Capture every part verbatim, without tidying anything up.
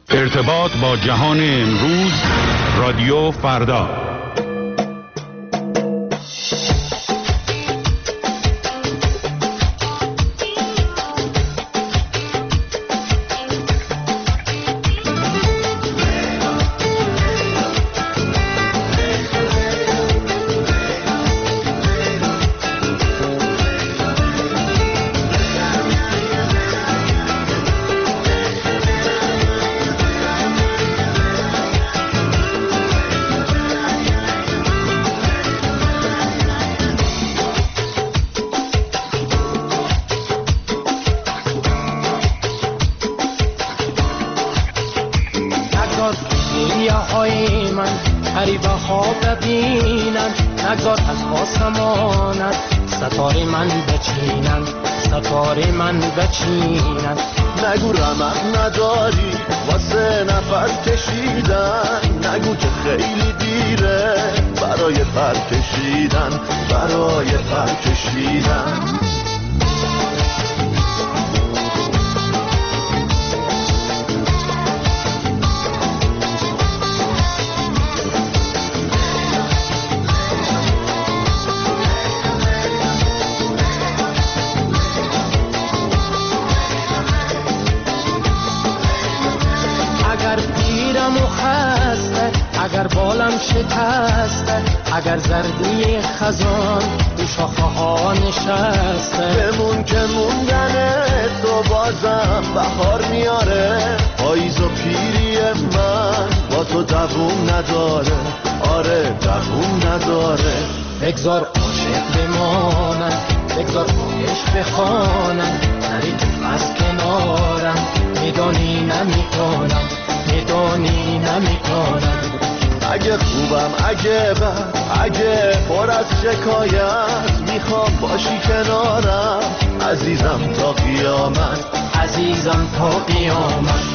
ارتباط با جهان امروز، رادیو فردا. نگو رمق نداری واسه نفس کشیدن، نگو که خیلی دیره برای پر کشیدن، برای پر کشیدن. اگر بالم شکسته، اگر زردی خزان تو شاخه ها نشسته، بمون که موندن تو بازم بهار میاره. پاییز و پیری من با تو دووم نداره، آره دووم نداره. بگذار عاشق بمانم، بگذار عشق بخوانم، نری تو از کنارم، میدانی نمیکنم، میدانی نمیکنم. اگه خوبم اگه بد، اگه پر از شکایت، میخوام باشی کنارم عزیزم تا قیامت، عزیزم تا قیامت.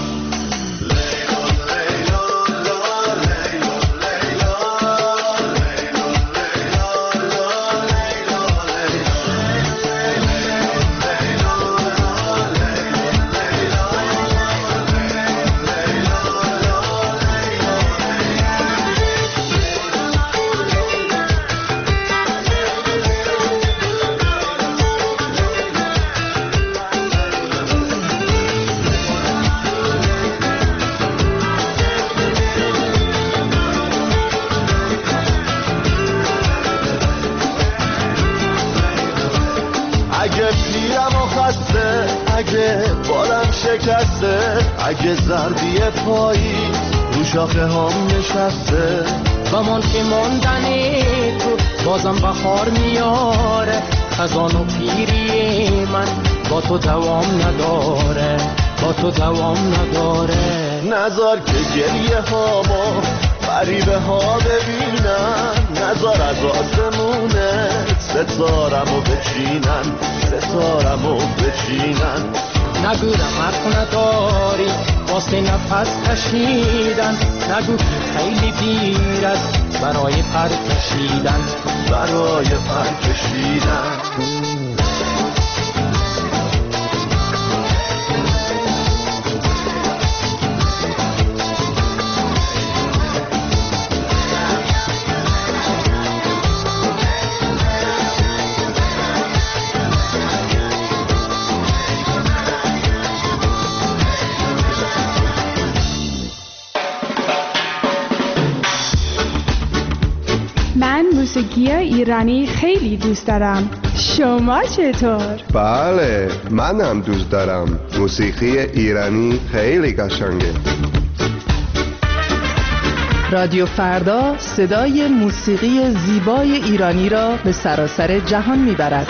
اگه بالم شکسته، اگه زردی پاییز رو شاخه هم نشسته، بمان که ماندنی تو بازم بخار میاره. خزان و پیری من با تو دوام نداره، با تو دوام نداره. نذار که گریه هامو غریبه ها ببینن، نذار از آسمونه ستارمو بچینن، ستارمو بچینن. نگو رمق نداری واسه نفس کشیدن، نگو که خیلی دیر است برای پر کشیدن، برای پر کشیدن. موسیقی ایرانی خیلی دوست دارم. شما چطور؟ بله، منم دوست دارم. موسیقی ایرانی خیلی قشنگه. رادیو فردا صدای موسیقی زیبای ایرانی را به سراسر جهان میبرد.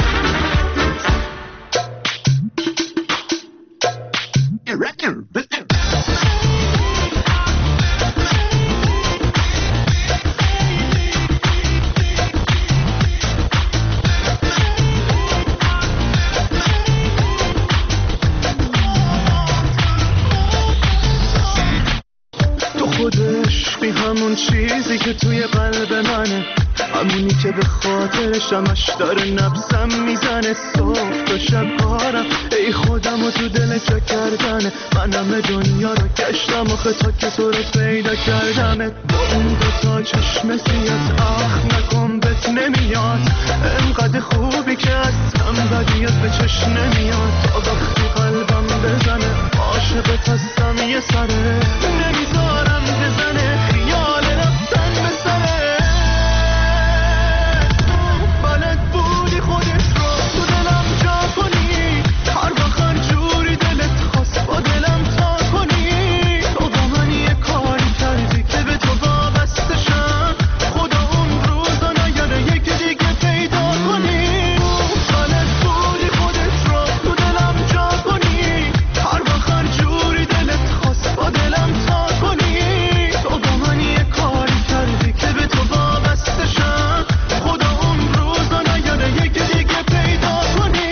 همون چیزی که توی قلب منه، همونی که به خاطر شمش داره نفسم میزنه. صبح تا شب کارم ای خودم و تو دل جا کردنه. من همه دنیا رو گشتم آخه تا که تو رو پیدا کردمه. با اون دوتا چشم سیات آخ نکن بهت نمیاد. انقدر خوبی که اصلا بدیت به چشم نمیاد. تا وقتی قلبم بزنه عاشقت هستم یه سره. نمیذارم بزنه خیال رفتن به سره. بلد بودی خودت رو تو دلم جا کنی. هر وقت جوری دلت خواست با دلم تا کنی. تو با من یه کاری کردی که به تو وابسته شم. خدا اون روزا نیاره یکی دیگه پیدا کنی. بلد بودی خودت رو تو دلم جا کنی. هر وقت جوری دلت خواست با دلم تا کنی. تو با من یه کاری کردی که به تو وابسته شم. خدا اون روزا نیاره یکی دیگه پیدا کنی.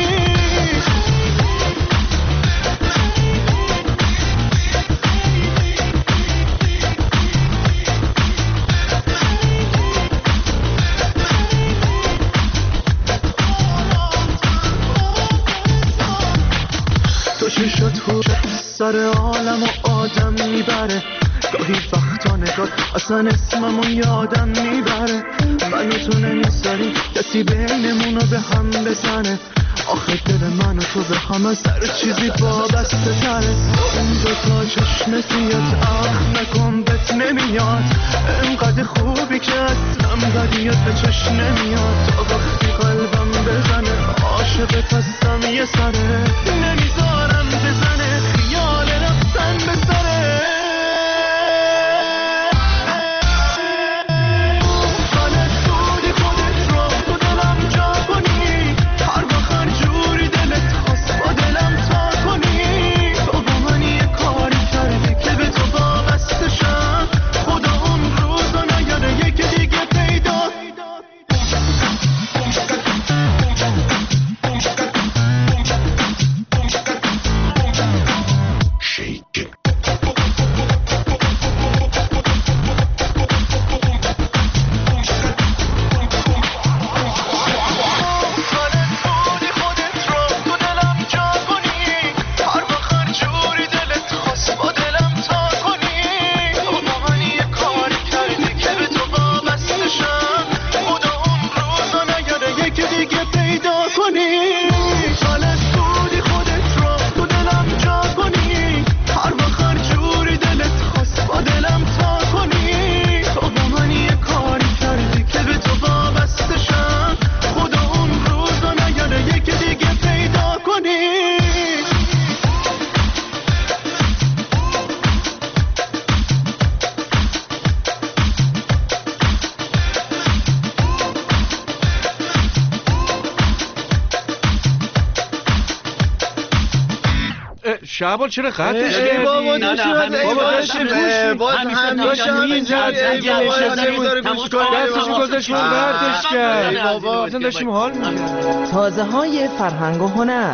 تو چشات هوش سر عالم و آدم میبره. گاهی وقتا نگاه اصلا اسممو یادم میبره. من و تو نمیذاری کسی بینمونو به هم بزنه. آخه دل من و تو به هم از هر چیزی وابسته تره. اون دوتا چشم سیات آخ نکن بهت نمیاد. انقدر خوبی که اصلا بدیت به چشم نمیاد. تا وقتی قلبم بزنه عاشقت هستم یه سره. نمیذارم بزنه خیال رفتن به سره. بلد بودی خودت رو تو دلم جا کنی. هر وقت جوری دلت خواست با دلم تا کنی. تو با من یه کاری کردی که به تو وابسته شم. خدا اون روزا نیاره یکی دیگه پیدا. شعبان چرا خطش ای بابا تو شد ای بابا باز هم داشت همین زد ای بابا نمیذاره گوش کنه. دستشو گذاشت اون بردش کرد. ای بابا اصلا داشتیم حال می‌کردیم. تازه های فرهنگ و هنر.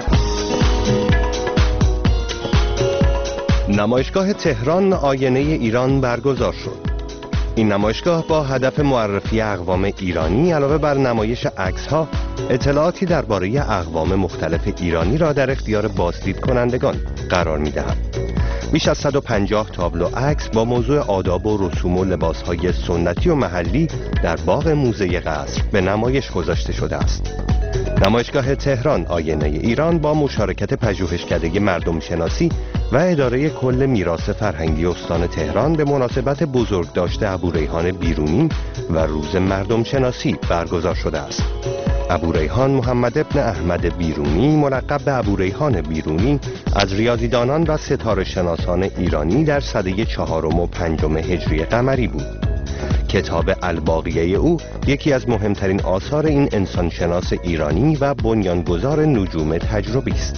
نمایشگاه تهران آینه ایران برگزار شد. این نمایشگاه با هدف معرفی اقوام ایرانی علاوه بر نمایش عکس‌ها، اطلاعاتی درباره اقوام مختلف ایرانی را در اختیار بازدید کنندگان قرار می‌دهد. بیش از صد و پنجاه تابلو عکس با موضوع آداب و رسوم و لباس‌های سنتی و محلی در باغ موزه قصر به نمایش گذاشته شده است. نمایشگاه تهران آینه ایران با مشارکت پژوهشکده مردم شناسی و اداره کل میراث فرهنگی استان تهران به مناسبت بزرگداشت ابوریحان بیرونی و روز مردم شناسی برگزار شده است. ابوریحان محمد ابن احمد بیرونی ملقب به ابوریحان بیرونی از ریاضیدانان و ستاره شناسان ایرانی در سده چهارم و پنجم هجری قمری بود. کتاب الباقیه او یکی از مهمترین آثار این انسانشناس ایرانی و بنیانگذار نجوم تجربی است.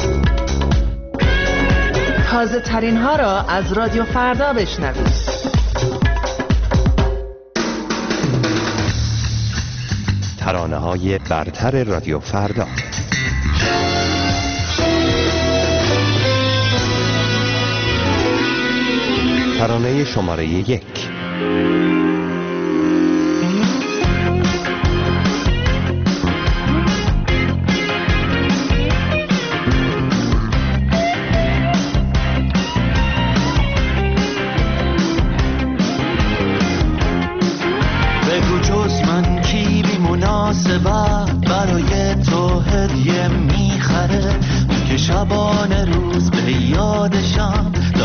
تازه ترین ها را از رادیو فردا بشنوید. ترانه های برتر رادیو فردا. ترانه شماره یک.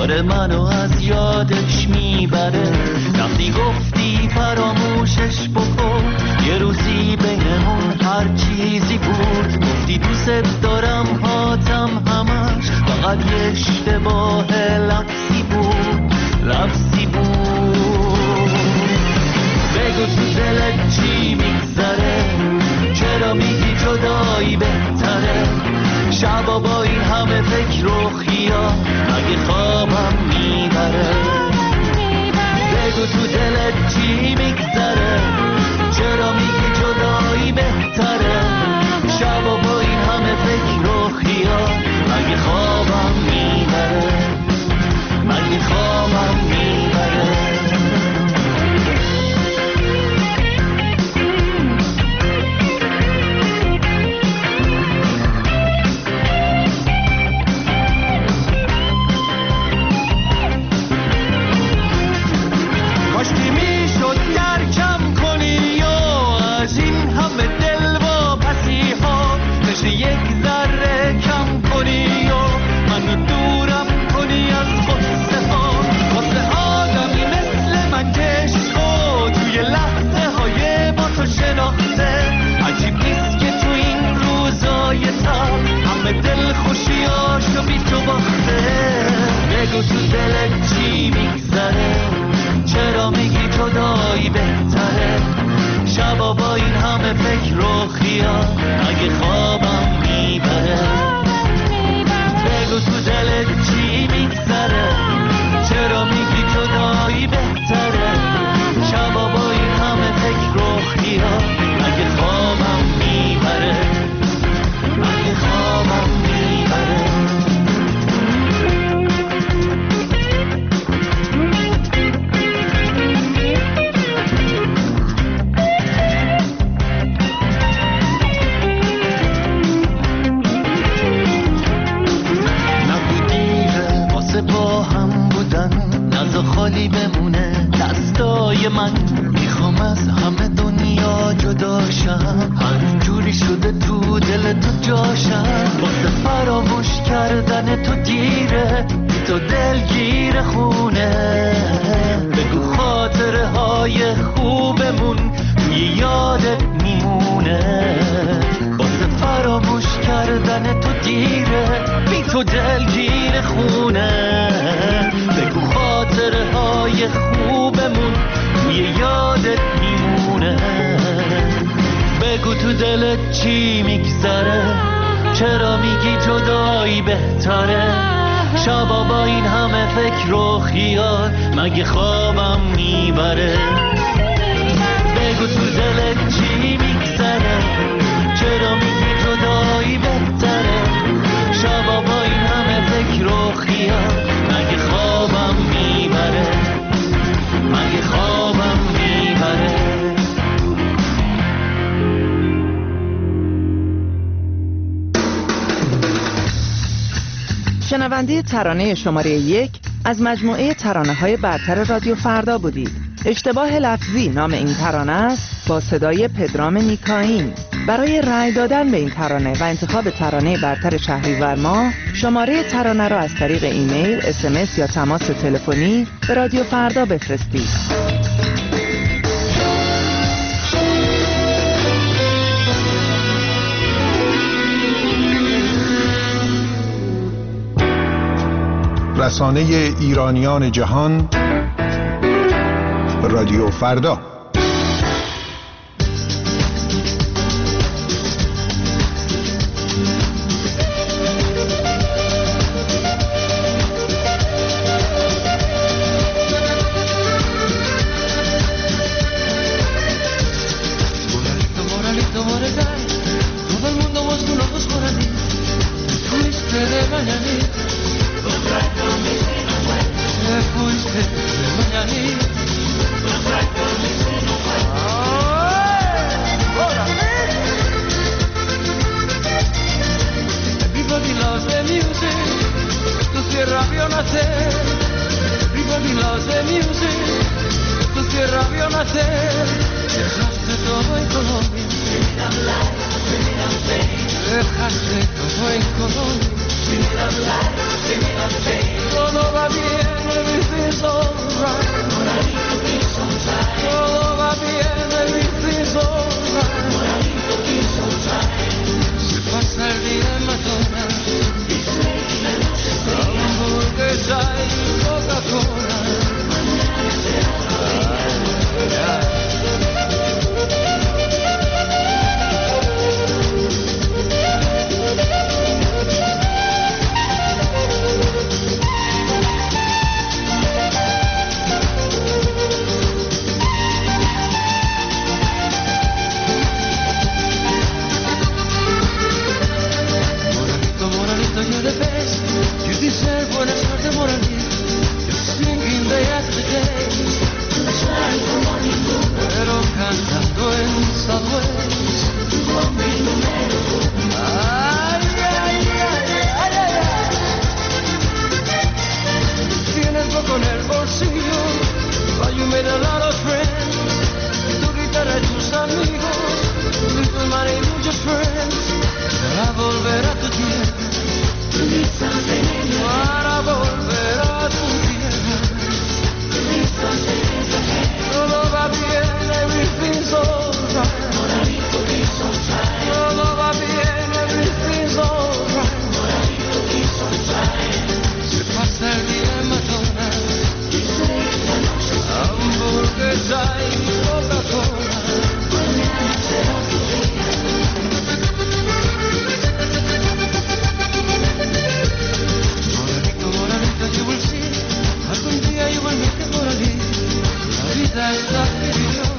داره منو از یادش میبره. وقتی گفتی فراموشش بکن، یه روزی بینمون هر چیزی بود. گفتی دوست دارم هاتم همش، فقط یه اشتباه لفظی بود، لفظی بود. بگو تو دلت چی میگذره، چرا میگی جدایی بهتره؟ شبا با این همه فکر و خیال مگه خوابم میبره؟ بگو تو دلت چی میگذره، چرا میگی جدایی بهتره؟ شبا با این همه فکر و خیال مگه خوابم میبره؟ مگه خوابم میبره؟ بگو تو دلت چی میگذره، چرا میگی جدایی بهتره؟ شبا با این همه فکر و خیال اگه خوابم میبره؟ بگو تو دلت چی میگذره، چرا میگی جدایی بهتره؟ شبا با این همه فکر و خیال اگه خوابم میبره؟ اگه خوابم میبره؟ با هم بودن نزا خالی بمونه دستای من. میخوام از همه دنیا جداشم، هر جوری شده تو دل تو جاشم. واسه فراموش کردن تو دیره، تو دلگیر خونه. بگو خاطره های خوبمون توی یادت میمونه. واسه فراموش کردن تو دیره، بی تو دلگیر خونه. بگو خاطره های خوبمون توی یادت میمونه. بگو تو دلت چی میگذره، چرا میگی جدایی بهتره؟ شبا با این همه فکر و خیال مگه خوابم میبره؟ بگو تو دلت چی میگذره، چرا میگی جدایی بهتره؟ شبا با این همه فکر و خیال مگه خوابم میبره؟ مگه خوابم میبره؟ شنونده ترانه شماره یک از مجموعه ترانه‌های برتر رادیو فردا بودید. اشتباه لفظی نام این ترانه است با صدای پدرام نیکاین. برای رأی دادن به این ترانه و انتخاب ترانه برتر شهریور ماه شماره ترانه را از طریق ایمیل، اس ام اس یا تماس تلفنی به رادیو فردا بفرستید. رسانه ایرانیان جهان رادیو فردا. Todo va bien. volverá tu tierra, para volver a tu tierra. Todo va bien, everything's alright. Todo va bien, everything's alright. Se pasa el día en McDonald's, hamburguesa y Coca-Cola. Moradito, moradito, you will see. Algún día you will make it moradito. La vida está en New York.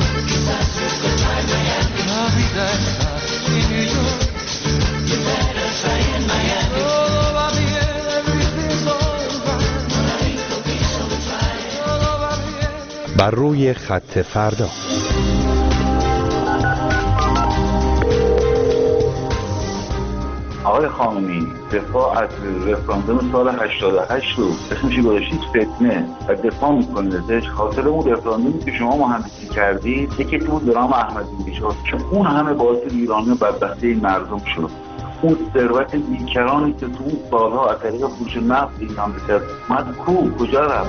La vida está en New York. Todo va bien, everything's alright. Todo va bien. بر روی خط فردا. آقای خامنه‌ای دفاع از رفراندوم سال هشتاد و هشت رو اسمش گذاشتید فتنه و دفاع میکنید ازش. خاطر اون رفراندومی که شما مهندسی کردید یکیتون درام احمدی شد که اون همه باعث ایرانی و بدبختی این مردم شد. اون ثروت بیکرانی که تو اون سالها از طریق فروش نفت ایران به دست اومد کو کجا رفت؟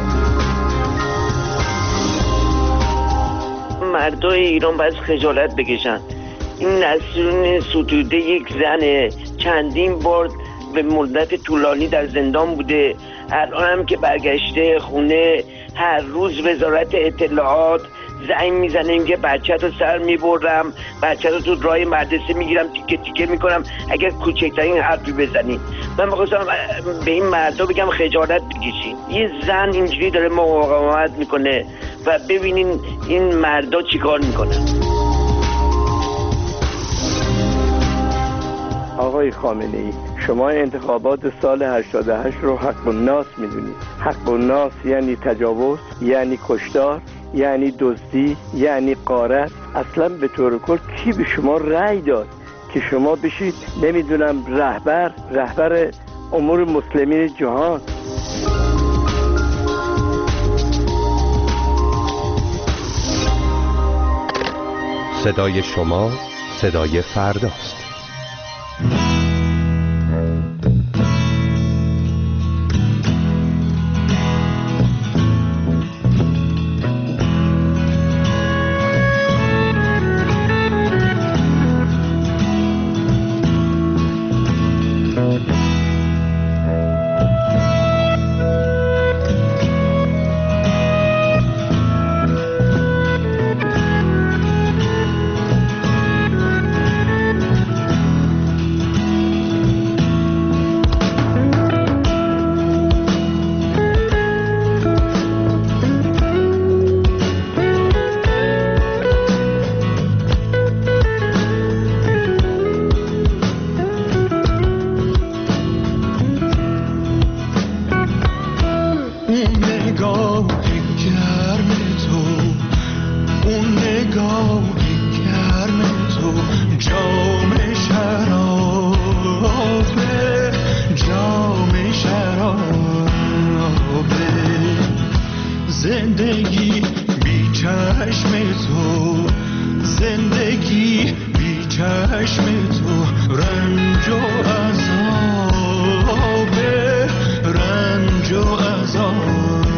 مردای ایران باید خجالت بکشن. این نسرین ستوده یک زنه، چندین بار به مدت طولانی در زندان بوده، الان هم که برگشته خونه هر روز وزارت اطلاعات زنگ میزنه میگه بچه تو سر میبرم، بچه تو تو راه مدرسه میگیرم تیکه تیکه میکنم اگر کوچکترین حرفی بزنی. من میخواستم به این مردا بگم خجالت بکشین. یه زن اینجوری داره مقاومت میکنه و ببینین این مردا چیکار میکنن. آقای خامنه‌ای، شما انتخابات سال هشتاد و هشت رو حق الناس میدونید. حق الناس یعنی تجاوز، یعنی کشتار، یعنی دزدی، یعنی غارت. اصلا به طور کل کی به شما رأی داد که شما بشید نمیدونم رهبر رهبر امور مسلمین جهان؟ صدای شما صدای فرداست. زندگی بی چشم تو، زندگی بی چشم تو، رنج و عذاب، رنج و عذاب.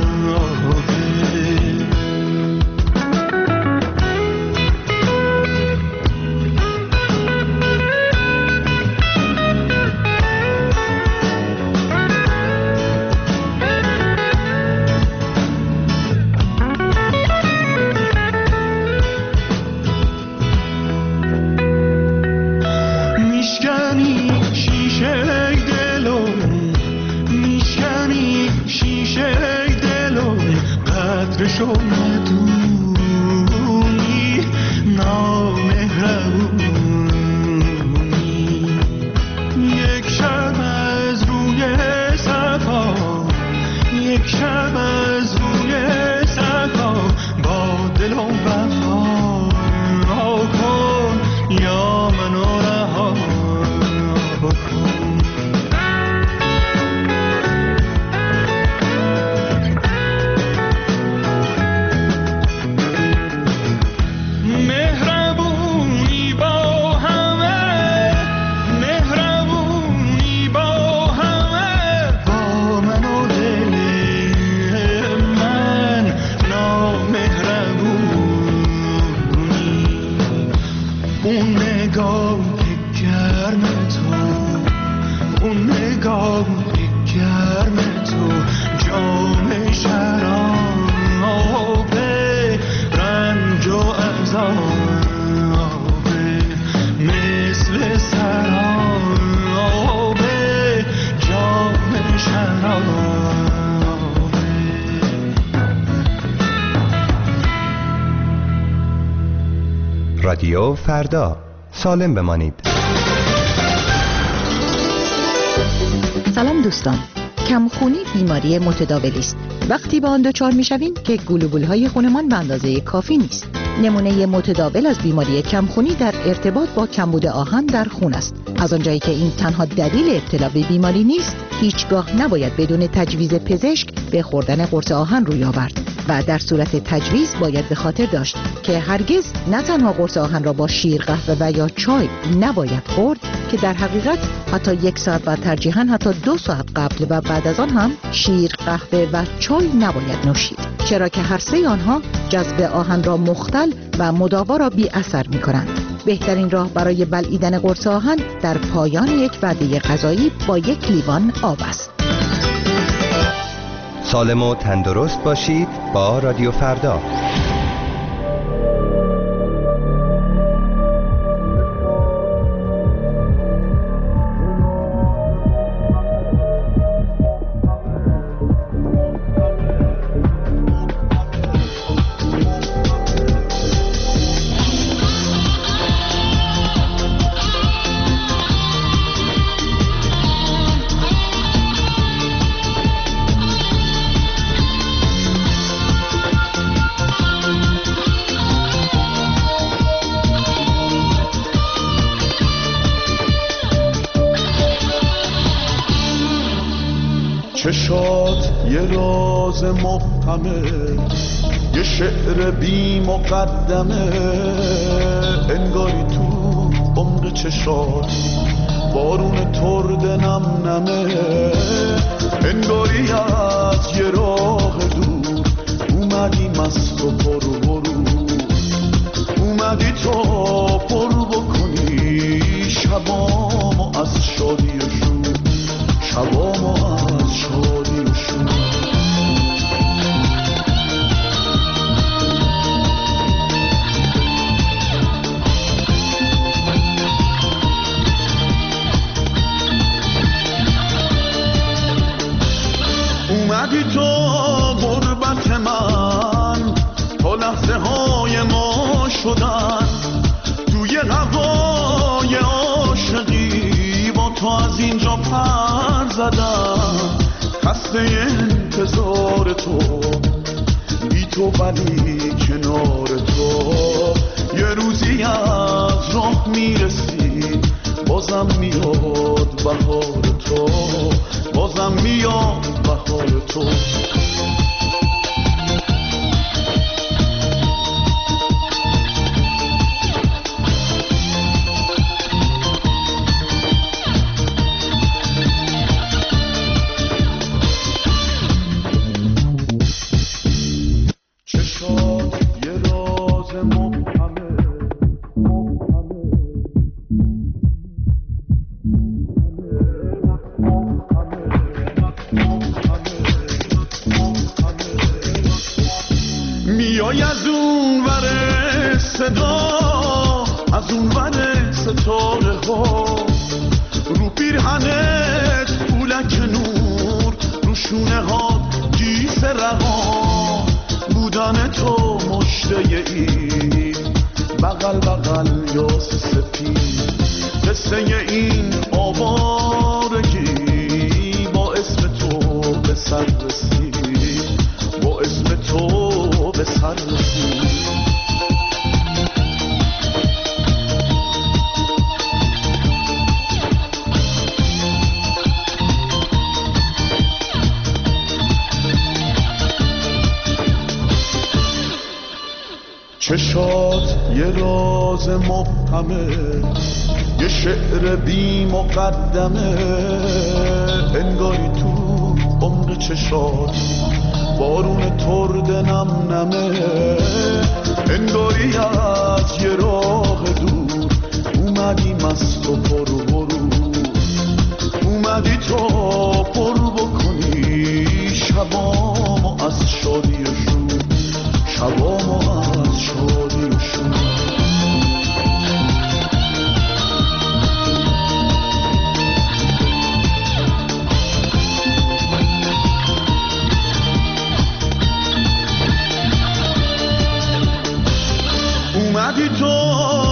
شو ندونی نامهربونی، یک شب از روی صفا، یک شب از روی صفا، با دل و وفا کن یا منو رها کن. رادیو فردا، سالم بمانید. سلام دوستان، کمخونی بیماری متداولی است. وقتی به آن دچار می‌شویم که گلوبول‌های خونمان به اندازه کافی نیست. نمونه متداول از بیماری کمخونی در ارتباط با کمبود آهن در خون است. از آنجایی که این تنها دلیل ابتلا به بیماری نیست، هیچگاه نباید بدون تجویز پزشک به خوردن قرص آهن روی آورد و در صورت تجویز باید به خاطر داشت که هرگز نه تنها قرص آهن را با شیر، قهوه و یا چای نباید خورد، که در حقیقت حتی یک ساعت و ترجیحاً حتی دو ساعت قبل و بعد از آن هم شیر، قهوه و چای نباید نوشید، چرا که هر سه آنها جذب آهن را مختل و مداوا را بی اثر می کنند. بهترین راه برای بلعیدن قرص آهن در پایان یک وعده غذایی با یک لیوان آب است. سالم و تندرست باشید با رادیو فردا. چشات یه راز مبهمه، یه شعر بی مقدمه، انگاری تو عمر چشات بارون ترد نم نمه، انگاری از یه راه دور اومدی مست و پر برو، اومدی تو پر بکنی شبامو از شادی و شور، شبامو از شادی و شور. اومدی تو غربت من تا لحظه های ما شدن، توی هوای عاشقی با تو از اینجا پر زدم، خسته انتظار تو بی تو ولی کنار تو، یه روزی از راه میرسی بازم میاد بهار تو، بازم میاد بهار تو. میای از اون ور صدا، از اون ور ستاره ها، رو پیرهنت پولک نور، رو شونه ها گیس رها، بودن تو مشته ای بغل بغل یاس سپید، قصه این آوارگی با اسم تو به سر رسید، با اسم تو به سر رسید. چشات یه راز مبهمه، یه شعر بی مقدمه، انگاری تو عمر چشات بارون ترد نم نمه، انگاری از یه راه دور اومدی مست و پر برو، اومدی تو پر بکنی شبامو از شادی و شور، شبامو از شادی و شور. اومدی تو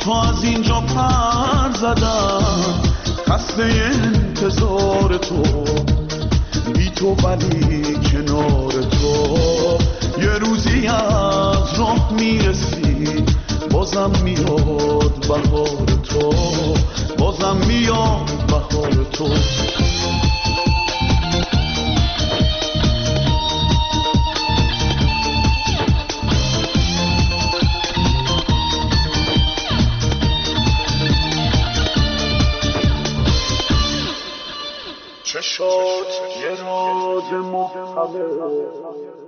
تا از اینجا پر زدم خسته انتظار تو بی تو ولی کنار تو یه روزی از راه میرسی بازم میاد بهار تو بازم میاد بهار تو چشات یه راز مبهمه